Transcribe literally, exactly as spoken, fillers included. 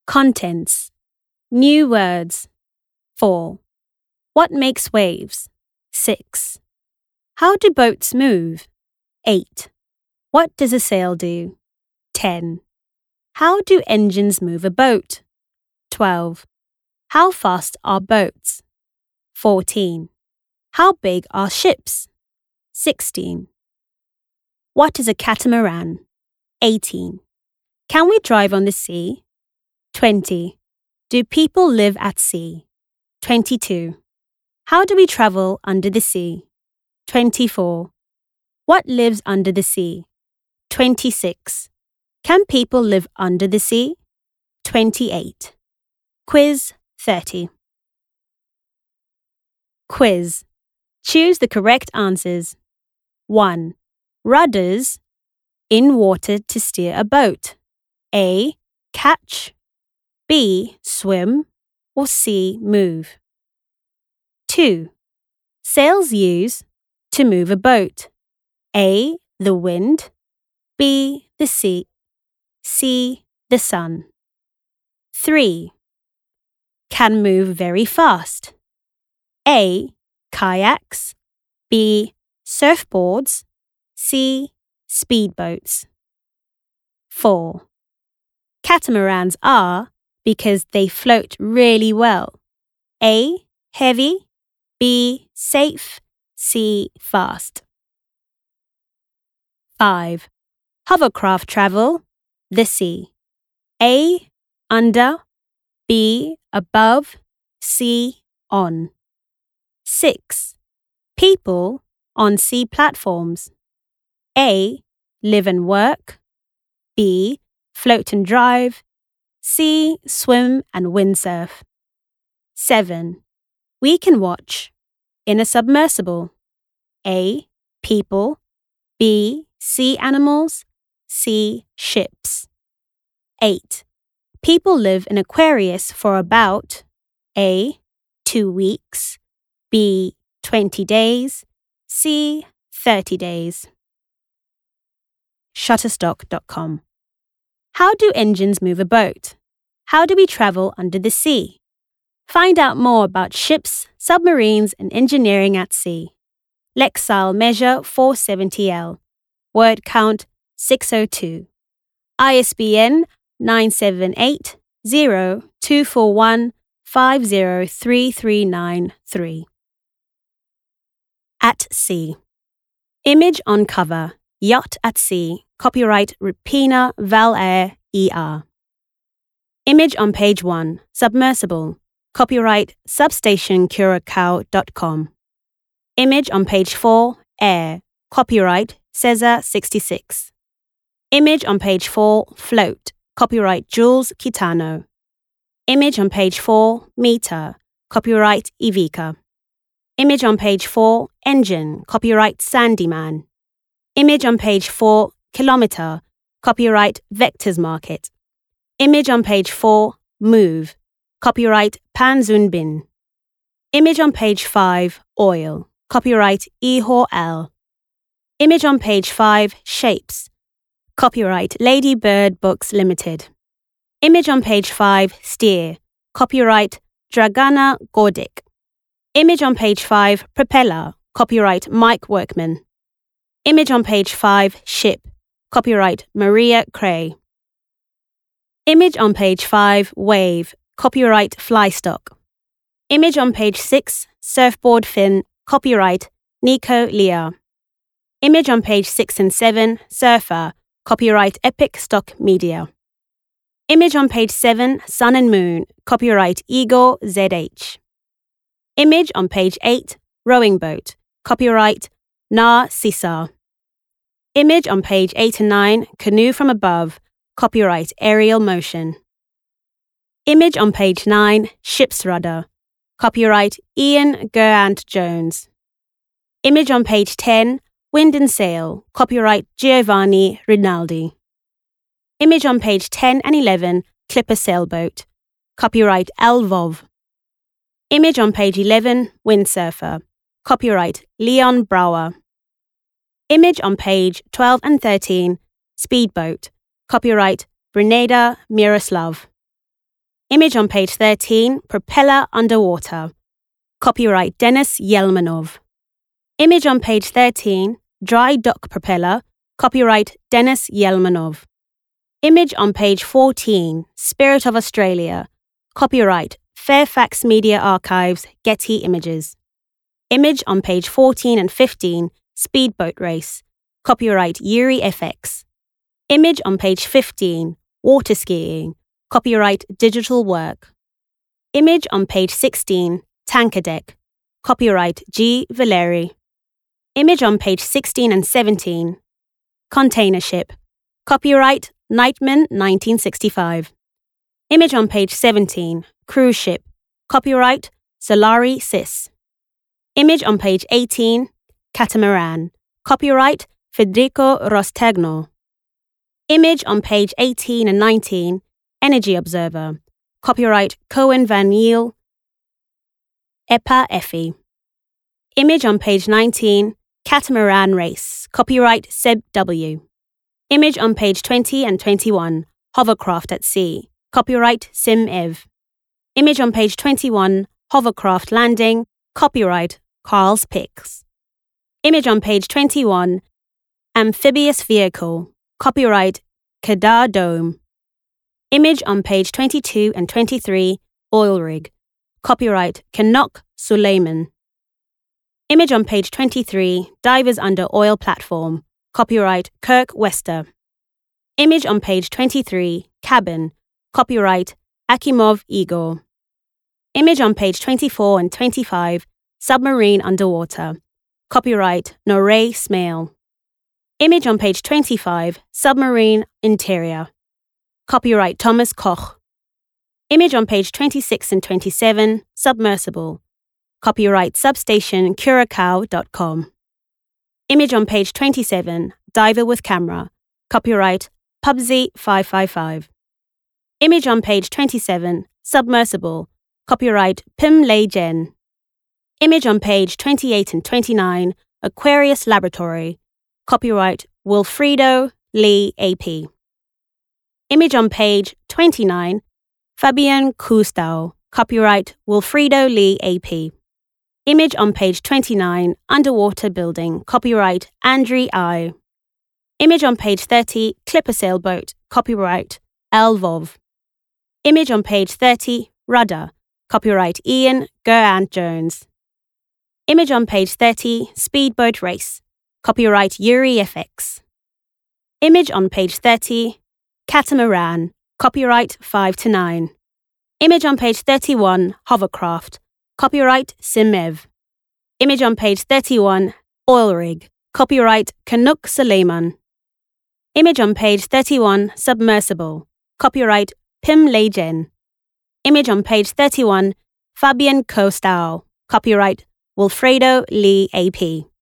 Contents. New words. four. What makes waves? six. How do boats move? eight. What does a sail do? ten. How do engines move a boat? twelve. How fast are boats? fourteen. How big are ships? sixteen. What is a catamaran? eighteen. Can we drive on the sea? twenty. Do people live at sea? twenty-two. How do we travel under the sea? twenty-four. What lives under the sea? twenty-six. Can people live under the sea? twenty-eight. Quiz thirty. Quiz. Choose the correct answers. one. Rudders in water to steer a boat. A. Catch. B. Swim. Or C. Move. two. Sails used to move a boat. A. The wind. B. The sea. C. The sun. three. Can move very fast. A. Kayaks. B. Surfboards. C. Speedboats. four. Catamarans are because they float really well. A. Heavy. B. Safe. C. Fast. five. Hovercraft travel the sea. A. Under. B. Above. C. On. six. People on sea platforms. A. Live and work. B. Float and drive. C. Swim and windsurf. seven. We can watch in a submersible. A. People. B. Sea animals. C. Ships. eight. People live in Aquarius for about A. Two weeks. B. Twenty days. C. Thirty days. Shutterstock dot com. How do engines move a boat? How do we travel under the sea? Find out more about ships, submarines, and engineering at sea. Lexile measure four seventy L. Word count six oh two. I S B N nine seven eight zero two four one five zero three three nine three. At sea. Image on cover. Yacht at sea. Copyright Rupina Valair E R. Image on page one. Submersible. Copyright substation curacao dot com. Image on page four. Air. Copyright Cesar sixty-six. Image on page four. Float. Copyright Jules Kitano. Image on page four. Meter. Copyright Ivica. Image on page four. Engine. Copyright Sandyman. Image on page four. Kilometer. Copyright Vectors Market. Image on page four. Move. Copyright Panzunbin. Image on page five. Oil. Copyright Ihor L. Image on page five. Shapes. Copyright Lady Bird Books Limited. Image on page five. Steer. Copyright Dragana Gordic. Image on page five. Propeller. Copyright Mike Workman. Image on page five. Ship. Copyright Maria Cray. Image on page five. Wave. Copyright Flystock. Image on page six. Surfboard fin. Copyright Nico Lear. Image on page six and seven. Surfer. Copyright Epic Stock Media. Image on page seven. Sun and Moon. Copyright Igor Z H. Image on page eight. Rowing boat. Copyright Na Sisar. Image on page eight and nine. Canoe from above. Copyright Aerial Motion. Image on page nine. Ship's rudder. Copyright Ian Geraint Jones. Image on page ten. Wind and sail. Copyright Giovanni Rinaldi. Image on page ten and eleven. Clipper sailboat. Copyright Lvov. Image on page eleven. Windsurfer. Copyright Leon Brower. Image on page twelve and thirteen. Speedboat. Copyright Brineda Miroslav. Image on page thirteen, propeller underwater. Copyright Denis Yelmanov. Image on page thirteen, dry dock propeller. Copyright Denis Yelmanov. Image on page fourteen, Spirit of Australia. Copyright Fairfax Media Archives, Getty Images. Image on page fourteen and fifteen, Speedboat Race. Copyright Yuri F X. Image on page fifteen, Water Skiing. Copyright Digital Work. Image on page sixteen, Tanker Deck. Copyright G. Valeri. Image on page sixteen and seventeen, Container Ship. Copyright Nightman nineteen sixty-five. Image on page seventeen, Cruise Ship. Copyright Solari Cis. Image on page eighteen, Catamaran. Copyright Federico Rostegno. Image on page eighteen and nineteen, Energy Observer. Copyright Cohen Van Yeel. Epa Effie. Image on page nineteen, Catamaran Race. Copyright Seb W. Image on page twenty and twenty-one, Hovercraft at Sea. Copyright Sim Ev. Image on page twenty-one, Hovercraft Landing. Copyright Carl's Picks. Image on page twenty-one, Amphibious Vehicle. Copyright Kedar Dome. Image on page twenty-two and twenty-three, Oil Rig. Copyright Kanok Suleiman. Image on page twenty-three, Divers Under Oil Platform. Copyright Kirk Wester. Image on page twenty-three, Cabin. Copyright Akimov Igor. Image on page twenty-four and twenty-five, Submarine Underwater. Copyright Norey Smale. Image on page twenty-five, Submarine Interior. Copyright Thomas Koch. Image on page twenty-six and twenty-seven, Submersible. Copyright Substation Curacao dot com. Image on page twenty-seven, Diver with Camera. Copyright Pubsy five five five. Image on page twenty-seven, Submersible. Copyright Pim Lei Jen. Image on page twenty-eight and twenty-nine, Aquarius Laboratory. Copyright Wilfredo Lee A P. Image on page twenty-nine, Fabian Kustau. Copyright Wilfredo Lee A P. Image on page twenty-nine, Underwater Building. Copyright Andri I. Image on page thirty, Clipper Sailboat. Copyright Elvov. Image on page thirty, Rudder. Copyright Ian Gerant Jones. Image on page thirty, Speedboat Race. Copyright Yuri F X. Image on page thirty, Catamaran. Copyright five to nine. Image on page thirty-one, Hovercraft. Copyright Simev. Image on page thirty-one, Oil Rig. Copyright Kanuk Suleiman. Image on page thirty-one, Submersible. Copyright Pim Leijen. Image on page thirty-one, Fabian Kostau. Copyright Wilfredo Lee A P.